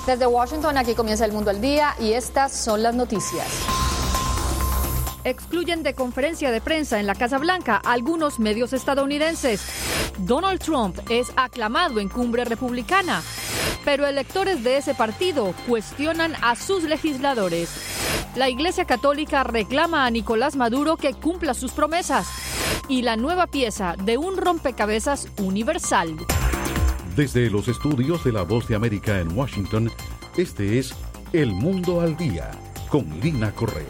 Desde Washington, aquí comienza El Mundo al Día y estas son las noticias. Excluyen de conferencia de prensa en la Casa Blanca a algunos medios estadounidenses. Donald Trump es aclamado en cumbre republicana, pero electores de ese partido cuestionan a sus legisladores. La Iglesia Católica reclama a Nicolás Maduro que cumpla sus promesas. Y la nueva pieza de un rompecabezas universal. Desde los estudios de La Voz de América en Washington, este es El Mundo al Día, con Lina Correa.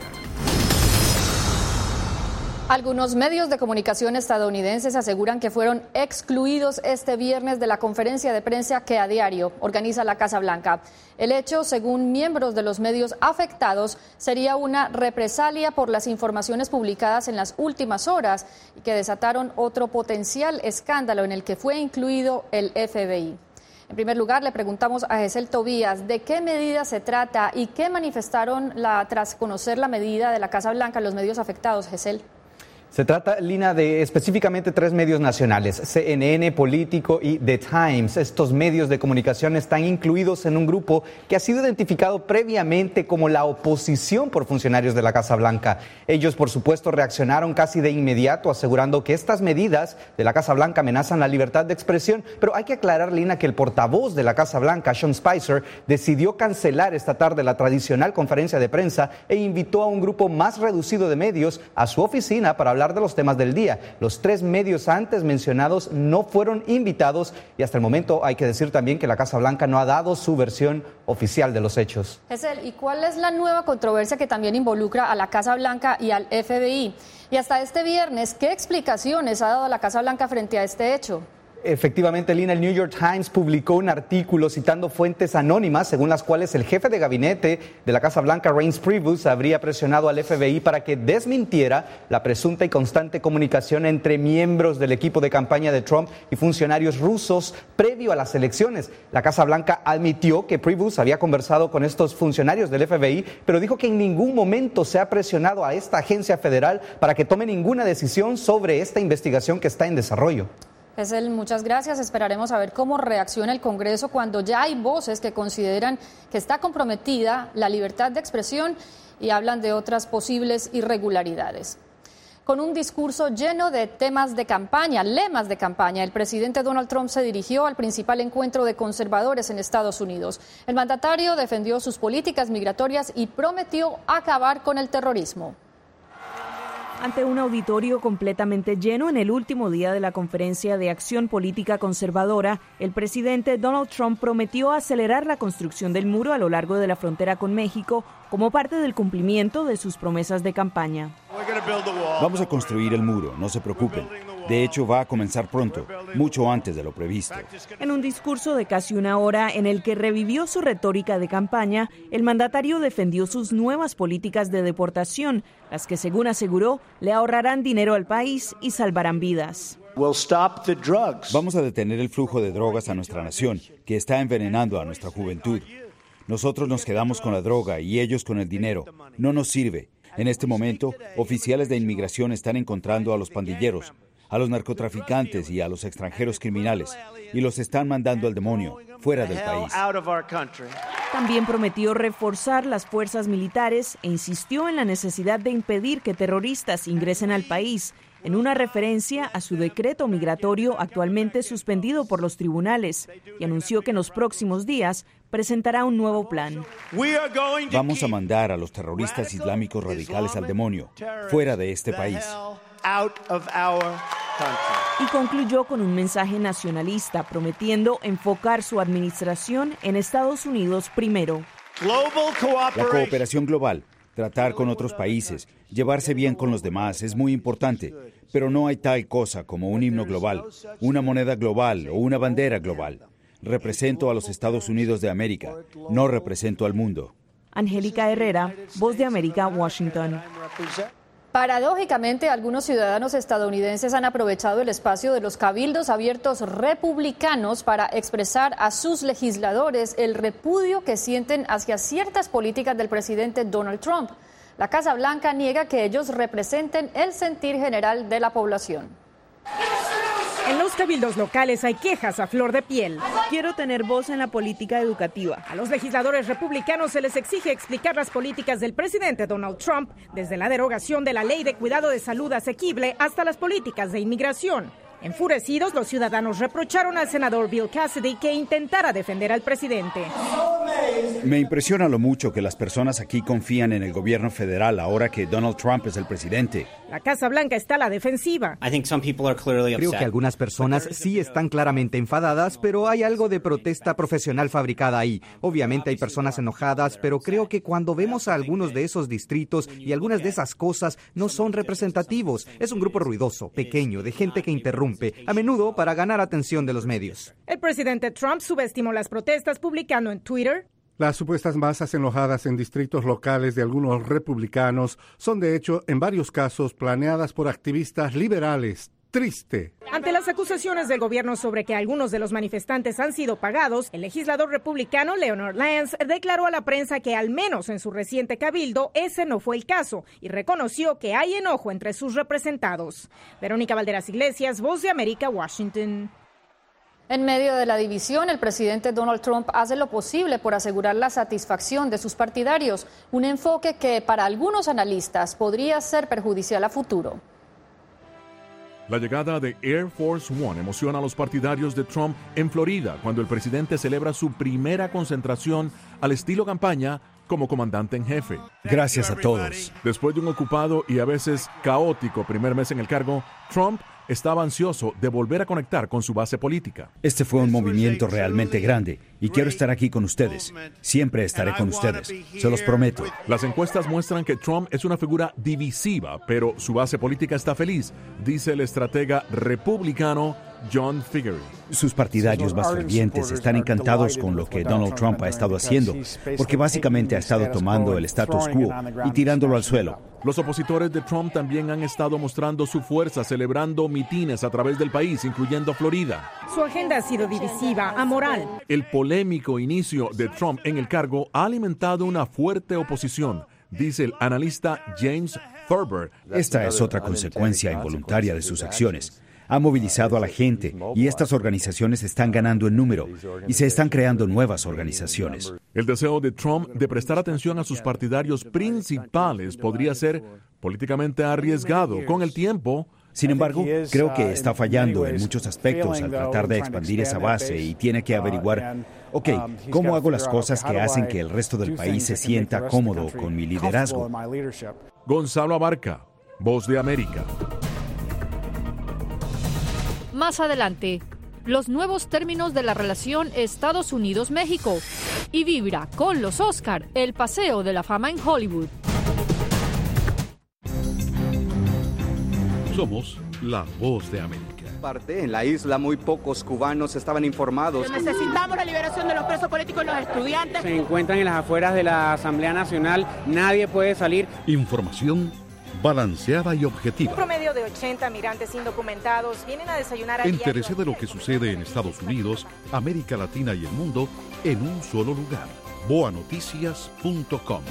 Algunos medios de comunicación estadounidenses aseguran que fueron excluidos este viernes de la conferencia de prensa que a diario organiza la Casa Blanca. El hecho, según miembros de los medios afectados, sería una represalia por las informaciones publicadas en las últimas horas y que desataron otro potencial escándalo en el que fue incluido el FBI. En primer lugar, le preguntamos a Gesell Tobías de qué medida se trata y qué manifestaron tras conocer la medida de la Casa Blanca los medios afectados. Gesell. Se trata, Lina, de específicamente 3 medios nacionales, CNN, Político y The Times. Estos medios de comunicación están incluidos en un grupo que ha sido identificado previamente como la oposición por funcionarios de la Casa Blanca. Ellos, por supuesto, reaccionaron casi de inmediato, asegurando que estas medidas de la Casa Blanca amenazan la libertad de expresión. Pero hay que aclarar, Lina, que el portavoz de la Casa Blanca, Sean Spicer, decidió cancelar esta tarde la tradicional conferencia de prensa e invitó a un grupo más reducido de medios a su oficina para hablar de los temas del día. Los 3 medios antes mencionados no fueron invitados y hasta el momento hay que decir también que la Casa Blanca no ha dado su versión oficial de los hechos. Gesell, ¿y cuál es la nueva controversia que también involucra a la Casa Blanca y al FBI? Y hasta este viernes, ¿qué explicaciones ha dado la Casa Blanca frente a este hecho? Efectivamente, Lina, el New York Times publicó un artículo citando fuentes anónimas según las cuales el jefe de gabinete de la Casa Blanca, Reince Priebus, habría presionado al FBI para que desmintiera la presunta y constante comunicación entre miembros del equipo de campaña de Trump y funcionarios rusos previo a las elecciones. La Casa Blanca admitió que Priebus había conversado con estos funcionarios del FBI, pero dijo que en ningún momento se ha presionado a esta agencia federal para que tome ninguna decisión sobre esta investigación que está en desarrollo. Gesell, muchas gracias. Esperaremos a ver cómo reacciona el Congreso cuando ya hay voces que consideran que está comprometida la libertad de expresión y hablan de otras posibles irregularidades. Con un discurso lleno de temas de campaña, lemas de campaña, el presidente Donald Trump se dirigió al principal encuentro de conservadores en Estados Unidos. El mandatario defendió sus políticas migratorias y prometió acabar con el terrorismo. Ante un auditorio completamente lleno en el último día de la conferencia de acción política conservadora, el presidente Donald Trump prometió acelerar la construcción del muro a lo largo de la frontera con México como parte del cumplimiento de sus promesas de campaña. Vamos a construir el muro, no se preocupen. De hecho, va a comenzar pronto, mucho antes de lo previsto. En un discurso de casi una hora en el que revivió su retórica de campaña, el mandatario defendió sus nuevas políticas de deportación, las que, según aseguró, le ahorrarán dinero al país y salvarán vidas. Vamos a detener el flujo de drogas a nuestra nación, que está envenenando a nuestra juventud. Nosotros nos quedamos con la droga y ellos con el dinero. No nos sirve. En este momento, oficiales de inmigración están encontrando a los pandilleros, a los narcotraficantes y a los extranjeros criminales, y los están mandando al demonio, fuera del país. También prometió reforzar las fuerzas militares e insistió en la necesidad de impedir que terroristas ingresen al país, en una referencia a su decreto migratorio actualmente suspendido por los tribunales, y anunció que en los próximos días presentará un nuevo plan. Vamos a mandar a los terroristas islámicos radicales al demonio, fuera de este país. Y concluyó con un mensaje nacionalista, prometiendo enfocar su administración en Estados Unidos primero. La cooperación global, tratar con otros países, llevarse bien con los demás es muy importante, pero no hay tal cosa como un himno global, una moneda global o una bandera global. Represento a los Estados Unidos de América, no represento al mundo. Angélica Herrera, Voz de América, Washington. Paradójicamente, algunos ciudadanos estadounidenses han aprovechado el espacio de los cabildos abiertos republicanos para expresar a sus legisladores el repudio que sienten hacia ciertas políticas del presidente Donald Trump. La Casa Blanca niega que ellos representen el sentir general de la población. En los cabildos locales hay quejas a flor de piel. Quiero tener voz en la política educativa. A los legisladores republicanos se les exige explicar las políticas del presidente Donald Trump, desde la derogación de la ley de cuidado de salud asequible hasta las políticas de inmigración. Enfurecidos, los ciudadanos reprocharon al senador Bill Cassidy que intentara defender al presidente. Me impresiona lo mucho que las personas aquí confían en el gobierno federal ahora que Donald Trump es el presidente. La Casa Blanca está a la defensiva. Creo que algunas personas sí están claramente enfadadas, pero hay algo de protesta profesional fabricada ahí. Obviamente hay personas enojadas, pero creo que cuando vemos a algunos de esos distritos y algunas de esas cosas no son representativos. Es un grupo ruidoso, pequeño, de gente que interrumpe, a menudo para ganar atención de los medios. El presidente Trump subestimó las protestas publicando en Twitter: las supuestas masas enojadas en distritos locales de algunos republicanos son, de hecho, en varios casos planeadas por activistas liberales. Triste. Ante las acusaciones del gobierno sobre que algunos de los manifestantes han sido pagados, el legislador republicano Leonard Lance declaró a la prensa que al menos en su reciente cabildo ese no fue el caso y reconoció que hay enojo entre sus representados. Verónica Valderas Iglesias, Voz de América, Washington. En medio de la división, el presidente Donald Trump hace lo posible por asegurar la satisfacción de sus partidarios, un enfoque que para algunos analistas podría ser perjudicial a futuro. La llegada de Air Force One emociona a los partidarios de Trump en Florida, cuando el presidente celebra su primera concentración al estilo campaña como comandante en jefe. Gracias a todos. Después de un ocupado y a veces caótico primer mes en el cargo, Trump estaba ansioso de volver a conectar con su base política. Este fue un movimiento realmente grande y quiero estar aquí con ustedes. Siempre estaré con ustedes, se los prometo. Las encuestas muestran que Trump es una figura divisiva, pero su base política está feliz, dice el estratega republicano John Figuery. Sus partidarios más fervientes están encantados con lo que Donald Trump ha estado haciendo, porque básicamente ha estado tomando el status quo y tirándolo al suelo. Los opositores de Trump también han estado mostrando su fuerza, celebrando mitines a través del país, incluyendo Florida. Su agenda ha sido divisiva, amoral. El polémico inicio de Trump en el cargo ha alimentado una fuerte oposición, dice el analista James Thurber. Esta es otra consecuencia involuntaria de sus acciones. Ha movilizado a la gente y estas organizaciones están ganando en número y se están creando nuevas organizaciones. El deseo de Trump de prestar atención a sus partidarios principales podría ser políticamente arriesgado con el tiempo. Sin embargo, creo que está fallando en muchos aspectos al tratar de expandir esa base y tiene que averiguar, ¿cómo hago las cosas que hacen que el resto del país se sienta cómodo con mi liderazgo? Gonzalo Abarca, Voz de América. Más adelante, los nuevos términos de la relación Estados Unidos-México y vibra con los Oscar el Paseo de la Fama en Hollywood. Somos la Voz de América. En la isla muy pocos cubanos estaban informados. Necesitamos la liberación de los presos políticos y los estudiantes. Se encuentran en las afueras de la Asamblea Nacional, nadie puede salir. Información balanceada y objetiva. Un promedio de 80 migrantes indocumentados vienen a desayunar a diario. Entérese de lo que sucede en Estados Unidos, América Latina y el mundo en un solo lugar. boanoticias.com.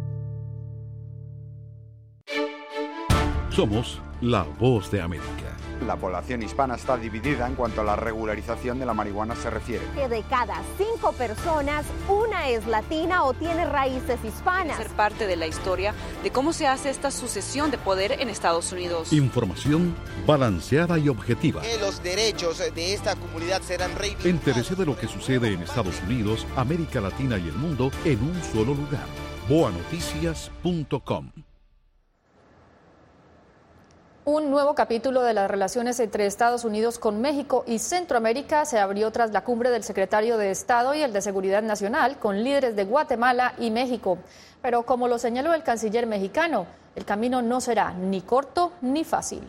Somos la Voz de América. La población hispana está dividida en cuanto a la regularización de la marihuana se refiere. Que de cada 5 personas, una es latina o tiene raíces hispanas. Ser parte de la historia de cómo se hace esta sucesión de poder en Estados Unidos. Información balanceada y objetiva. Que los derechos de esta comunidad serán reivindicados. Entérese de lo que sucede en Estados Unidos, América Latina y el mundo en un solo lugar. boanoticias.com. Un nuevo capítulo de las relaciones entre Estados Unidos con México y Centroamérica se abrió tras la cumbre del secretario de Estado y el de Seguridad Nacional con líderes de Guatemala y México. Pero como lo señaló el canciller mexicano, el camino no será ni corto ni fácil.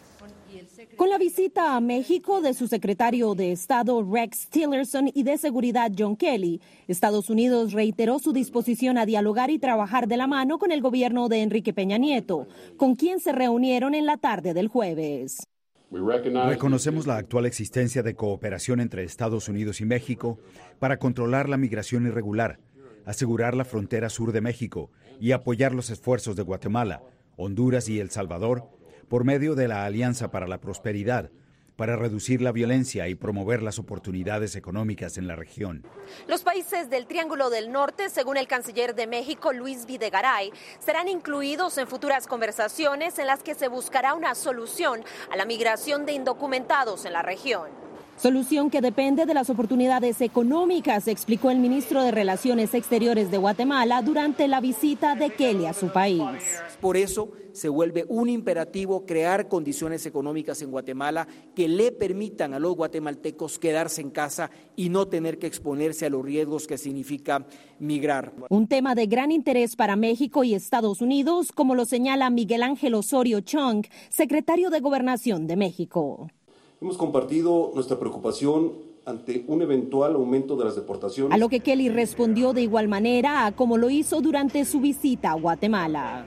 Con la visita a México de su secretario de Estado Rex Tillerson y de Seguridad John Kelly, Estados Unidos reiteró su disposición a dialogar y trabajar de la mano con el gobierno de Enrique Peña Nieto, con quien se reunieron en la tarde del jueves. Reconocemos la actual existencia de cooperación entre Estados Unidos y México para controlar la migración irregular, asegurar la frontera sur de México y apoyar los esfuerzos de Guatemala, Honduras y El Salvador por medio de la Alianza para la Prosperidad, para reducir la violencia y promover las oportunidades económicas en la región. Los países del Triángulo del Norte, según el canciller de México, Luis Videgaray, serán incluidos en futuras conversaciones en las que se buscará una solución a la migración de indocumentados en la región. Solución que depende de las oportunidades económicas, explicó el ministro de Relaciones Exteriores de Guatemala durante la visita de Kelly a su país. Por eso se vuelve un imperativo crear condiciones económicas en Guatemala que le permitan a los guatemaltecos quedarse en casa y no tener que exponerse a los riesgos que significa migrar. Un tema de gran interés para México y Estados Unidos, como lo señala Miguel Ángel Osorio Chong, secretario de Gobernación de México. Hemos compartido nuestra preocupación ante un eventual aumento de las deportaciones. A lo que Kelly respondió de igual manera a como lo hizo durante su visita a Guatemala.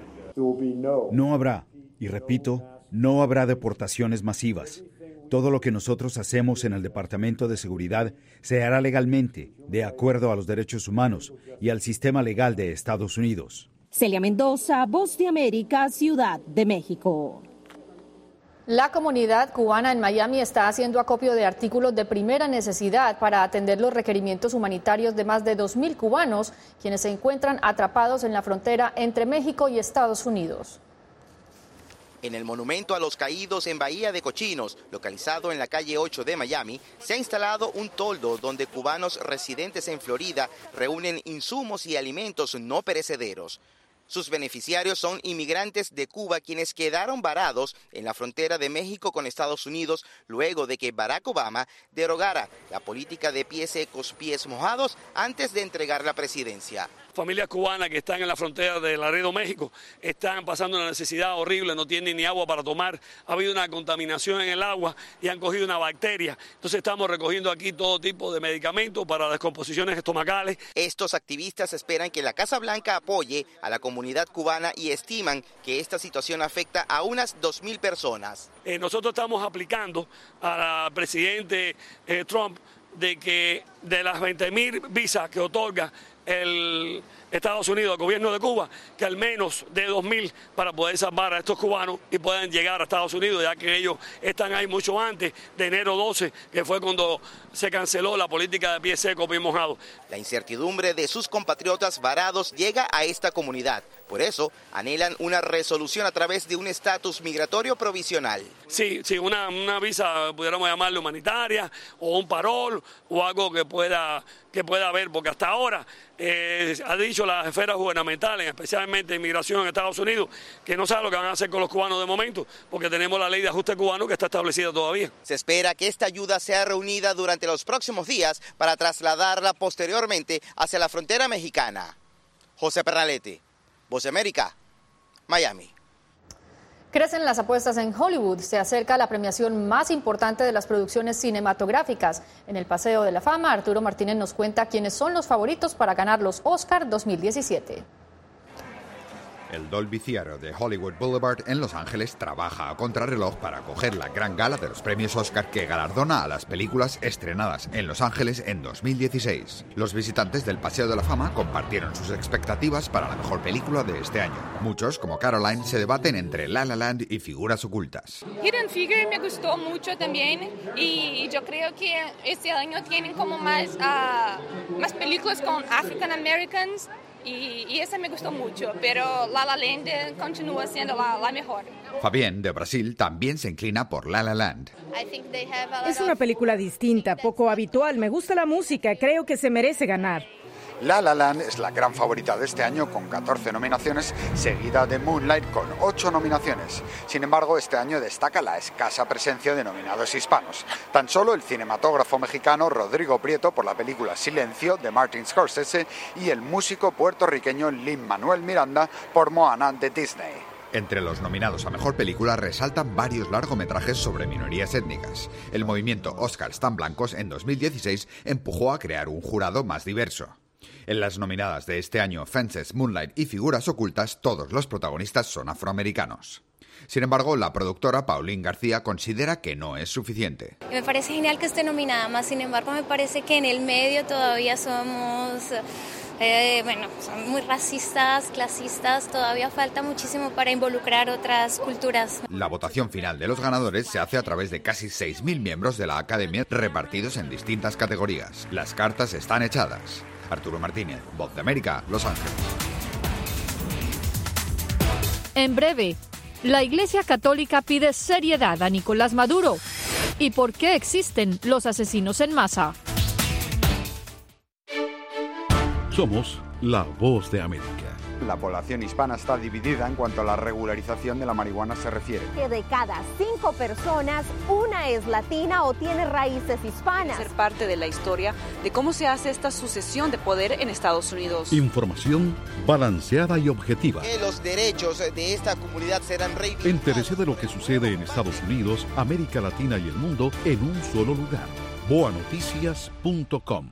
No habrá, y repito, no habrá deportaciones masivas. Todo lo que nosotros hacemos en el Departamento de Seguridad se hará legalmente, de acuerdo a los derechos humanos y al sistema legal de Estados Unidos. Celia Mendoza, Voz de América, Ciudad de México. La comunidad cubana en Miami está haciendo acopio de artículos de primera necesidad para atender los requerimientos humanitarios de más de 2.000 cubanos, quienes se encuentran atrapados en la frontera entre México y Estados Unidos. En el monumento a los caídos en Bahía de Cochinos, localizado en la calle 8 de Miami, se ha instalado un toldo donde cubanos residentes en Florida reúnen insumos y alimentos no perecederos. Sus beneficiarios son inmigrantes de Cuba quienes quedaron varados en la frontera de México con Estados Unidos luego de que Barack Obama derogara la política de pies secos, pies mojados antes de entregar la presidencia. Familias cubanas que están en la frontera de Laredo, México, están pasando una necesidad horrible, no tienen ni agua para tomar, ha habido una contaminación en el agua y han cogido una bacteria. Entonces estamos recogiendo aquí todo tipo de medicamentos para descomposiciones estomacales. Estos activistas esperan que la Casa Blanca apoye a la comunidad cubana y estiman que esta situación afecta a unas 2.000 personas. Nosotros estamos aplicando al presidente Trump de que de las 20.000 visas que otorga el Estados Unidos, el gobierno de Cuba, que al menos de 2.000 para poder salvar a estos cubanos y puedan llegar a Estados Unidos, ya que ellos están ahí mucho antes de enero 12, que fue cuando se canceló la política de pie seco, pie mojado. La incertidumbre de sus compatriotas varados llega a esta comunidad. Por eso, anhelan una resolución a través de un estatus migratorio provisional. Sí, una visa, pudiéramos llamarla humanitaria, o un parol, o algo que pueda haber, porque hasta ahora ha dicho las esferas gubernamentales, especialmente inmigración en Estados Unidos, que no saben lo que van a hacer con los cubanos de momento, porque tenemos la ley de ajuste cubano que está establecida todavía. Se espera que esta ayuda sea reunida durante los próximos días para trasladarla posteriormente hacia la frontera mexicana. José Pernalete, Voz de América, Miami. Crecen las apuestas en Hollywood. Se acerca la premiación más importante de las producciones cinematográficas. En el Paseo de la Fama, Arturo Martínez nos cuenta quiénes son los favoritos para ganar los Oscar 2017. El Dolby Theatre de Hollywood Boulevard en Los Ángeles trabaja a contrarreloj para acoger la gran gala de los premios Oscar que galardona a las películas estrenadas en Los Ángeles en 2016. Los visitantes del Paseo de la Fama compartieron sus expectativas para la mejor película de este año. Muchos, como Caroline, se debaten entre La La Land y Figuras Ocultas. Hidden Figure me gustó mucho también y yo creo que este año tienen como más películas con African Americans. Y esa me gustó mucho, pero La La Land continúa siendo la mejor. Fabián, de Brasil, también se inclina por La La Land. Es una película distinta, poco habitual. Me gusta la música, creo que se merece ganar. La La Land es la gran favorita de este año con 14 nominaciones, seguida de Moonlight con 8 nominaciones. Sin embargo, este año destaca la escasa presencia de nominados hispanos. Tan solo el cinematógrafo mexicano Rodrigo Prieto por la película Silencio de Martin Scorsese y el músico puertorriqueño Lin-Manuel Miranda por Moana de Disney. Entre los nominados a Mejor Película resaltan varios largometrajes sobre minorías étnicas. El movimiento Oscars tan blancos en 2016 empujó a crear un jurado más diverso. En las nominadas de este año, Fences, Moonlight y Figuras Ocultas, todos los protagonistas son afroamericanos. Sin embargo, la productora Pauline García considera que no es suficiente. Me parece genial que esté nominada, más sin embargo me parece que en el medio todavía somos son muy racistas, clasistas, todavía falta muchísimo para involucrar otras culturas. La votación final de los ganadores se hace a través de casi 6.000 miembros de la Academia repartidos en distintas categorías. Las cartas están echadas. Arturo Martínez, Voz de América, Los Ángeles. En breve, la Iglesia Católica pide seriedad a Nicolás Maduro. ¿Y por qué existen los asesinos en masa? Somos la Voz de América. La población hispana está dividida en cuanto a la regularización de la marihuana se refiere. Que de cada 5 personas, una es latina o tiene raíces hispanas. Ser parte de la historia de cómo se hace esta sucesión de poder en Estados Unidos. Información balanceada y objetiva. Que los derechos de esta comunidad serán reivindicados. Entérese de lo que sucede en Estados Unidos, América Latina y el mundo en un solo lugar. boanoticias.com.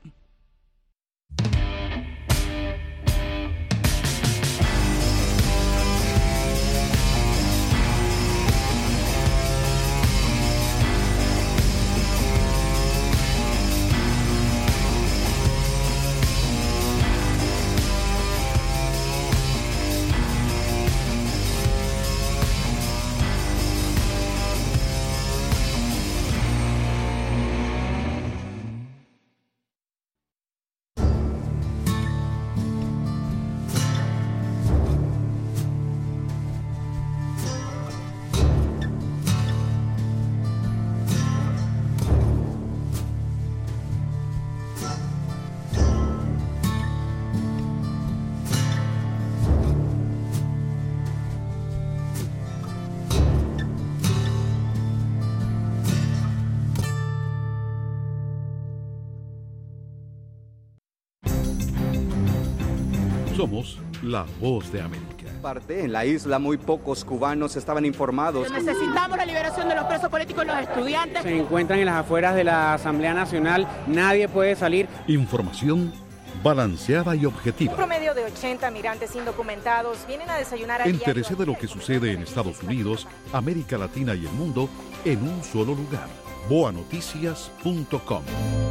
Somos la Voz de América. En la isla muy pocos cubanos estaban informados. Necesitamos la liberación de los presos políticos y los estudiantes. Se encuentran en las afueras de la Asamblea Nacional, nadie puede salir. Información balanceada y objetiva. Un promedio de 80 migrantes indocumentados vienen a desayunar a diario. Entérese de lo que sucede en Estados Unidos, América Latina y el mundo en un solo lugar. boanoticias.com.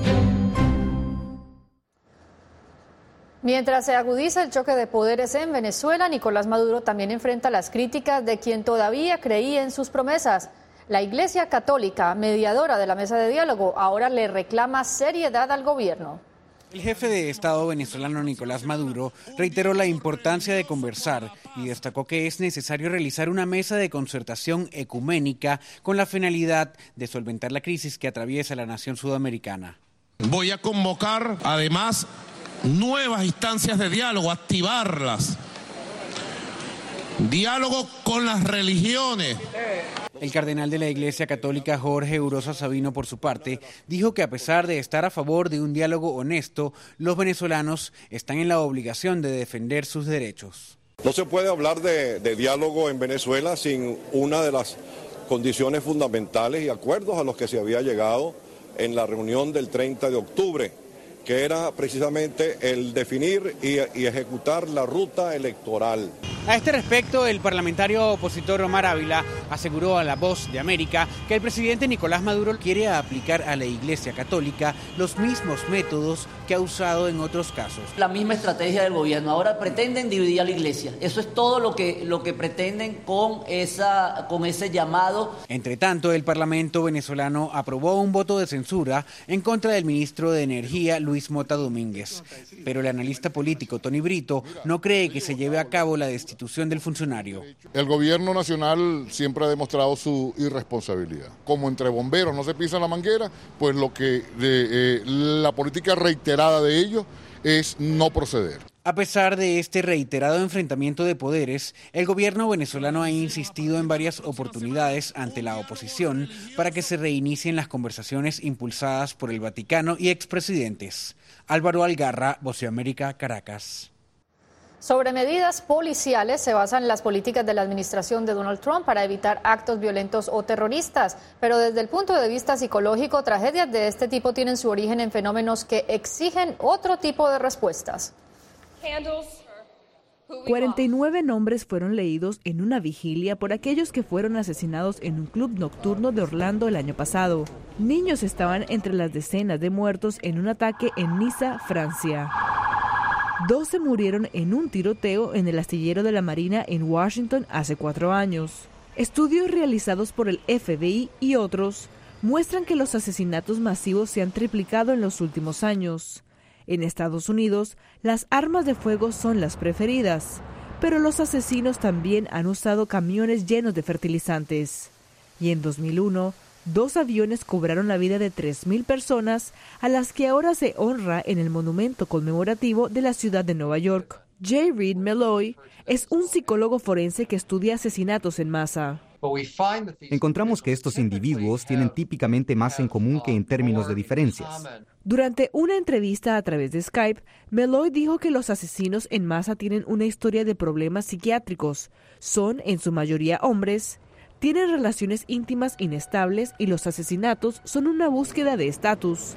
Mientras se agudiza el choque de poderes en Venezuela, Nicolás Maduro también enfrenta las críticas de quien todavía creía en sus promesas. La Iglesia Católica, mediadora de la mesa de diálogo, ahora le reclama seriedad al gobierno. El jefe de Estado venezolano Nicolás Maduro reiteró la importancia de conversar y destacó que es necesario realizar una mesa de concertación ecuménica con la finalidad de solventar la crisis que atraviesa la nación sudamericana. Voy a convocar, además, nuevas instancias de diálogo, activarlas. Diálogo con las religiones. El cardenal de la Iglesia Católica Jorge Urosa Sabino, por su parte, dijo que a pesar de estar a favor de un diálogo honesto, los venezolanos están en la obligación de defender sus derechos. No se puede hablar de diálogo en Venezuela sin una de las condiciones fundamentales y acuerdos a los que se había llegado en la reunión del 30 de octubre, que era precisamente el definir y ejecutar la ruta electoral. A este respecto, el parlamentario opositor Omar Ávila aseguró a La Voz de América que el presidente Nicolás Maduro quiere aplicar a la Iglesia Católica los mismos métodos que ha usado en otros casos. La misma estrategia del gobierno. Ahora pretenden dividir a la Iglesia. Eso es todo lo que pretenden con ese llamado. Entre tanto, el Parlamento venezolano aprobó un voto de censura en contra del ministro de Energía, Luis Mota Domínguez. Pero el analista político Tony Brito no cree que se lleve a cabo la destitución del funcionario. El gobierno nacional siempre ha demostrado su irresponsabilidad. Como entre bomberos no se pisa la manguera, pues la política reiterada de ellos es no proceder. A pesar de este reiterado enfrentamiento de poderes, el gobierno venezolano ha insistido en varias oportunidades ante la oposición para que se reinicien las conversaciones impulsadas por el Vaticano y expresidentes. Álvaro Algarra, Voz de América, Caracas. Sobre medidas policiales se basan las políticas de la administración de Donald Trump para evitar actos violentos o terroristas, pero desde el punto de vista psicológico, tragedias de este tipo tienen su origen en fenómenos que exigen otro tipo de respuestas. 49 nombres fueron leídos en una vigilia por aquellos que fueron asesinados en un club nocturno de Orlando el año pasado. Niños estaban entre las decenas de muertos en un ataque en Niza, Francia. 12 murieron en un tiroteo en el astillero de la Marina en Washington hace 4 años. Estudios realizados por el FBI y otros muestran que los asesinatos masivos se han triplicado en los últimos años. En Estados Unidos, las armas de fuego son las preferidas, pero los asesinos también han usado camiones llenos de fertilizantes. Y en 2001, 2 aviones cobraron la vida de 3,000 personas, a las que ahora se honra en el monumento conmemorativo de la ciudad de Nueva York. J. Reed Meloy es un psicólogo forense que estudia asesinatos en masa. Encontramos que estos individuos tienen típicamente más en común que en términos de diferencias. Durante una entrevista a través de Skype, Meloy dijo que los asesinos en masa tienen una historia de problemas psiquiátricos. Son, en su mayoría, hombres, tienen relaciones íntimas inestables y los asesinatos son una búsqueda de estatus.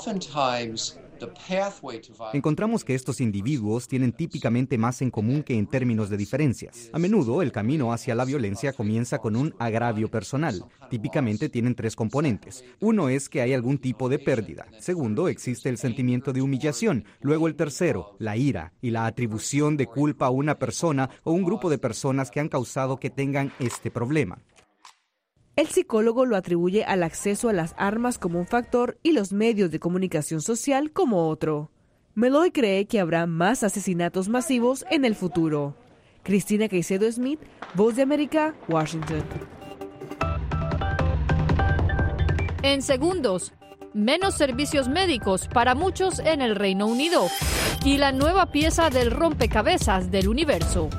Encontramos que estos individuos tienen típicamente más en común que en términos de diferencias. A menudo, el camino hacia la violencia comienza con un agravio personal. Típicamente tienen 3 componentes. Uno es que hay algún tipo de pérdida. Segundo, existe el sentimiento de humillación. Luego el tercero, la ira y la atribución de culpa a una persona o un grupo de personas que han causado que tengan este problema. El psicólogo lo atribuye al acceso a las armas como un factor y los medios de comunicación social como otro. Meloy cree que habrá más asesinatos masivos en el futuro. Cristina Caicedo Smith, Voz de América, Washington. En segundos, menos servicios médicos para muchos en el Reino Unido y la nueva pieza del rompecabezas del universo.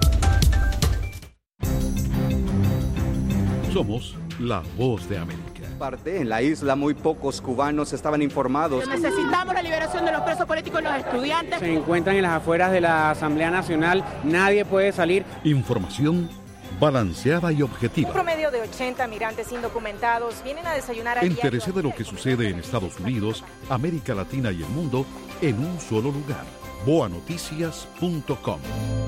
Somos la Voz de América. En la isla muy pocos cubanos estaban informados. Necesitamos la liberación de los presos políticos y los estudiantes. Se encuentran en las afueras de la Asamblea Nacional, nadie puede salir. Información balanceada y objetiva. Un promedio de 80 migrantes indocumentados vienen a desayunar. Entérese de lo que sucede en Estados Unidos, América Latina y el mundo en un solo lugar. boanoticias.com.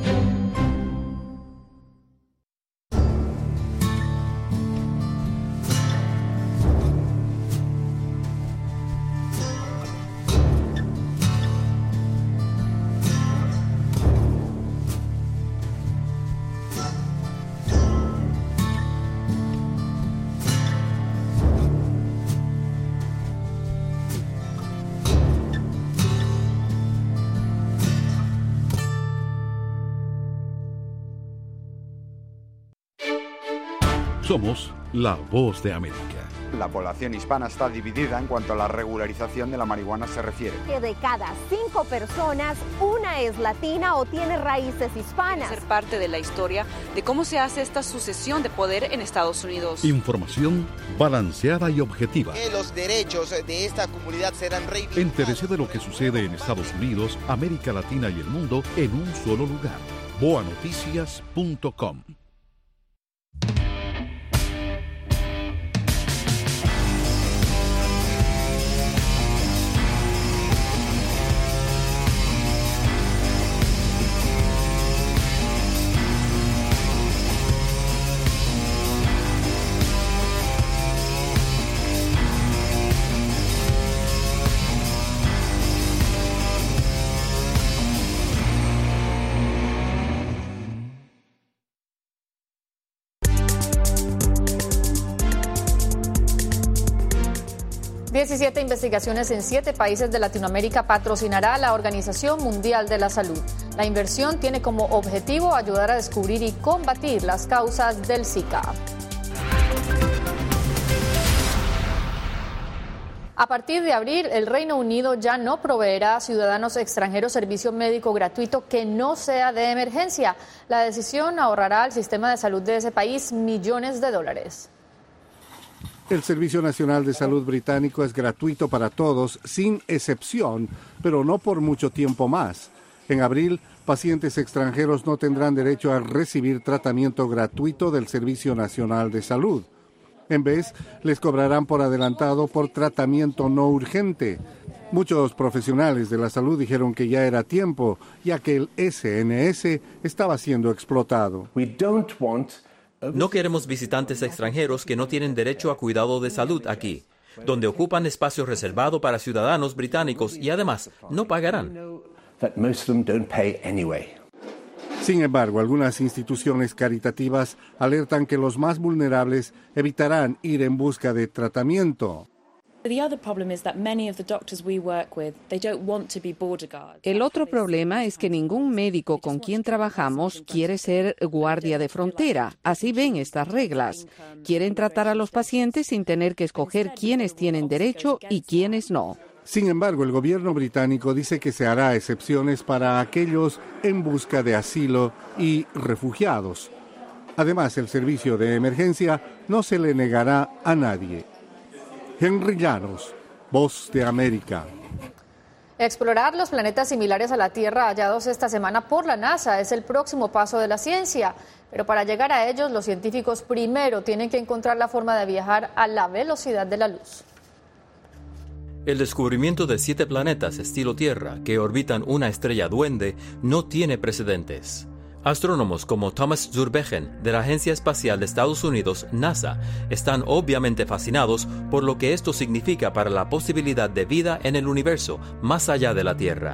Somos la Voz de América. La población hispana está dividida en cuanto a la regularización de la marihuana se refiere. Que de cada 5 personas, una es latina o tiene raíces hispanas. Ser parte de la historia de cómo se hace esta sucesión de poder en Estados Unidos. Información balanceada y objetiva. Que los derechos de esta comunidad serán reivindicados. Entérese de lo que sucede en Estados Unidos, América Latina y el mundo en un solo lugar. boanoticias.com. 17 investigaciones en 7 países de Latinoamérica patrocinará la Organización Mundial de la Salud. La inversión tiene como objetivo ayudar a descubrir y combatir las causas del Zika. A partir de abril, el Reino Unido ya no proveerá a ciudadanos extranjeros servicio médico gratuito que no sea de emergencia. La decisión ahorrará al sistema de salud de ese país millones de dólares. El Servicio Nacional de Salud británico es gratuito para todos, sin excepción, pero no por mucho tiempo más. En abril, pacientes extranjeros no tendrán derecho a recibir tratamiento gratuito del Servicio Nacional de Salud. En vez, les cobrarán por adelantado por tratamiento no urgente. Muchos profesionales de la salud dijeron que ya era tiempo, ya que el SNS estaba siendo explotado. No queremos visitantes extranjeros que no tienen derecho a cuidado de salud aquí, donde ocupan espacio reservado para ciudadanos británicos y además no pagarán. Sin embargo, algunas instituciones caritativas alertan que los más vulnerables evitarán ir en busca de tratamiento. El otro problema es que ningún médico con quien trabajamos quiere ser guardia de frontera. Así ven estas reglas. Quieren tratar a los pacientes sin tener que escoger quiénes tienen derecho y quiénes no. Sin embargo, el gobierno británico dice que se hará excepciones para aquellos en busca de asilo y refugiados. Además, el servicio de emergencia no se le negará a nadie. Henry Llanos, Voz de América. Explorar los planetas similares a la Tierra hallados esta semana por la NASA es el próximo paso de la ciencia. Pero para llegar a ellos, los científicos primero tienen que encontrar la forma de viajar a la velocidad de la luz. El descubrimiento de 7 planetas estilo Tierra que orbitan una estrella duende no tiene precedentes. Astrónomos como Thomas Zurbuchen de la Agencia Espacial de Estados Unidos, NASA, están obviamente fascinados por lo que esto significa para la posibilidad de vida en el universo más allá de la Tierra.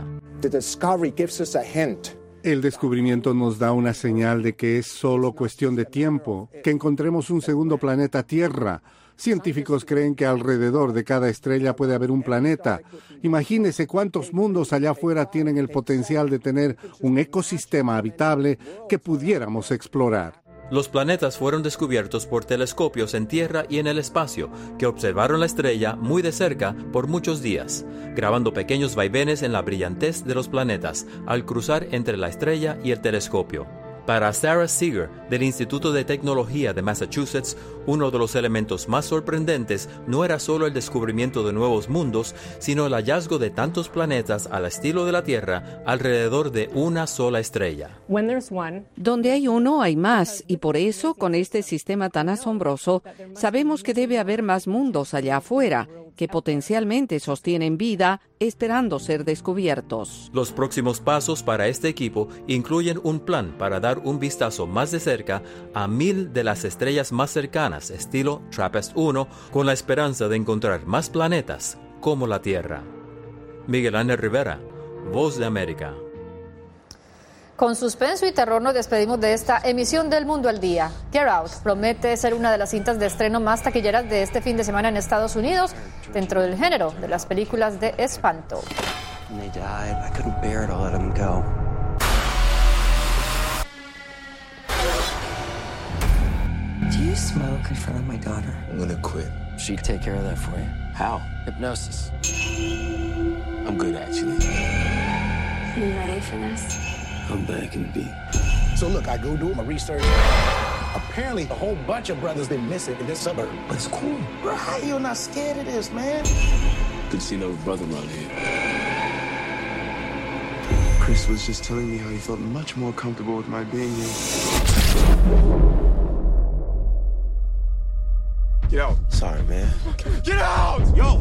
El descubrimiento nos da una señal de que es solo cuestión de tiempo que encontremos un segundo planeta Tierra. Científicos creen que alrededor de cada estrella puede haber un planeta. Imagínese cuántos mundos allá afuera tienen el potencial de tener un ecosistema habitable que pudiéramos explorar. Los planetas fueron descubiertos por telescopios en Tierra y en el espacio, que observaron la estrella muy de cerca por muchos días, grabando pequeños vaivenes en la brillantez de los planetas al cruzar entre la estrella y el telescopio. Para Sarah Seeger, del Instituto de Tecnología de Massachusetts, uno de los elementos más sorprendentes no era solo el descubrimiento de nuevos mundos, sino el hallazgo de tantos planetas al estilo de la Tierra alrededor de una sola estrella. Donde hay uno, hay más, y por eso, con este sistema tan asombroso, sabemos que debe haber más mundos allá afuera, que potencialmente sostienen vida, esperando ser descubiertos. Los próximos pasos para este equipo incluyen un plan para dar un vistazo más de cerca a 1000 de las estrellas más cercanas, estilo TRAPPIST-1, con la esperanza de encontrar más planetas como la Tierra. Miguel Ángel Rivera, Voz de América. Con suspenso y terror nos despedimos de esta emisión del Mundo al Día. Get Out promete ser una de las cintas de estreno más taquilleras de este fin de semana en Estados Unidos, dentro del género de las películas de espanto. Do you smoke in front of my daughter? I'm gonna quit. She'd take care of that for you. How? Hypnosis. I'm good, actually. You ready for this? I'm back in beat. So look, I go do my research. Apparently, a whole bunch of brothers been missing in this suburb. But it's cool. Bro, how you not scared of this, man? Good to see another brother around here. Chris was just telling me how he felt much more comfortable with my being here. Get out. Sorry, man. Get out! Yo!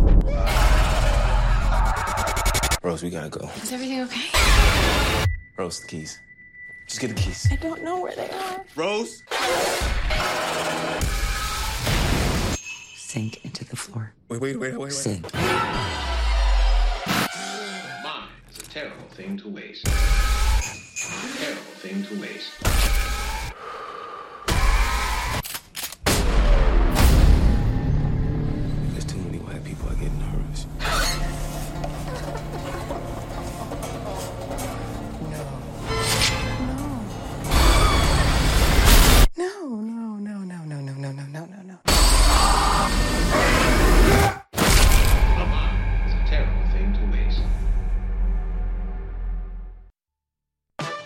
Rose, we gotta go. Is everything okay? Rose, the keys. Just get the keys. I don't know where they are. Rose? Sink into the floor. Wait. Sink. Mine is a terrible thing to waste. Terrible thing to waste.